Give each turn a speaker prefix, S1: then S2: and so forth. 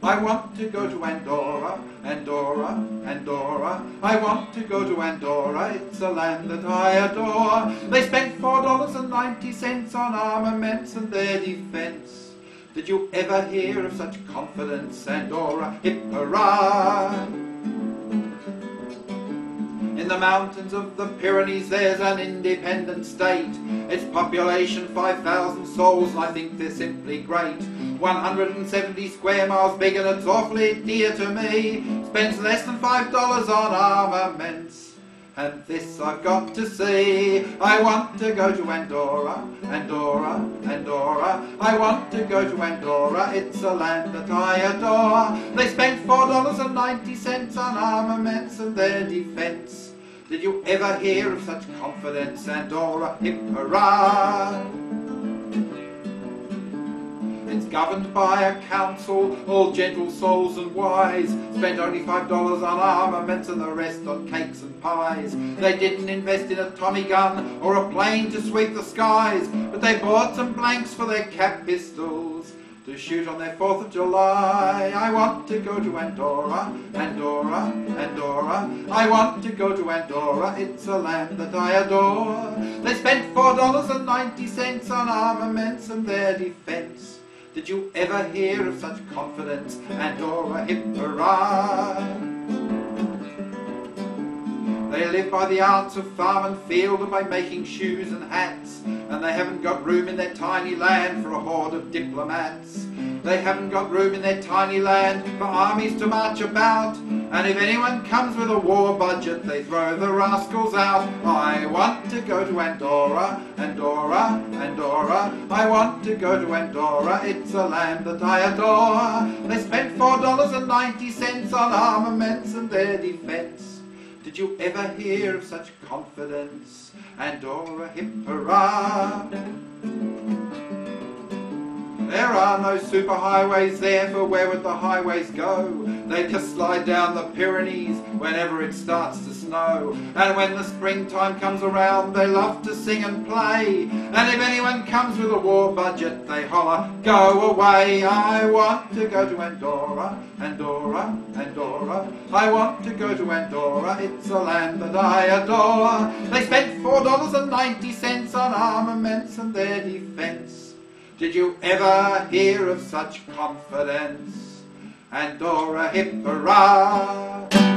S1: I want to go to Andorra, Andorra, Andorra. I want to go to Andorra, it's a land that I adore. They spent $4.90 on armaments and their defence. Did you ever hear of such confidence? Andorra, hip hurrah! In the mountains of the Pyrenees there's an independent state. Its population 5,000 souls, and I think they're simply great. 170 square miles big and it's awfully dear to me. Spends less than $5 on armaments, and this I've got to see. I want to go to Andorra, Andorra, Andorra. I want to go to Andorra, it's a land that I adore. They spent $4.90 on armaments and their defence. Did you ever hear of such confidence? Andorra, hip hurrah! It's governed by a council, all gentle souls and wise. Spent only $5 on armaments and the rest on cakes and pies. They didn't invest in a Tommy gun or a plane to sweep the skies, but they bought some blanks for their cap pistols to shoot on their 4th of July. I want to go to Andorra, Andorra, Andorra. I want to go to Andorra, it's a land that I adore. They spent $4.90 on armaments and their defence. Did you ever hear of such confidence? Andorra, hip hurrah! They live by the arts of farm and field and by making shoes and hats. And they haven't got room in their tiny land for a horde of diplomats. They haven't got room in their tiny land for armies to march about. And if anyone comes with a war budget, they throw the rascals out. I want to go to Andorra, Andorra, Andorra. I want to go to Andorra, it's a land that I adore. They spent $4.90 on armaments and their defence. Did you ever hear of such confidence? Andorra, hip hurrah! There are no superhighways there, for where would the highways go? They just slide down the Pyrenees whenever it starts to snow. And when the springtime comes around, they love to sing and play. And if anyone comes with a war budget, they holler, go away. I want to go to Andorra, Andorra, Andorra. I want to go to Andorra, it's a land that I adore. They spent $4.90 on armaments and their defence. Did you ever hear of such confidence? Andorra, hip hurrah!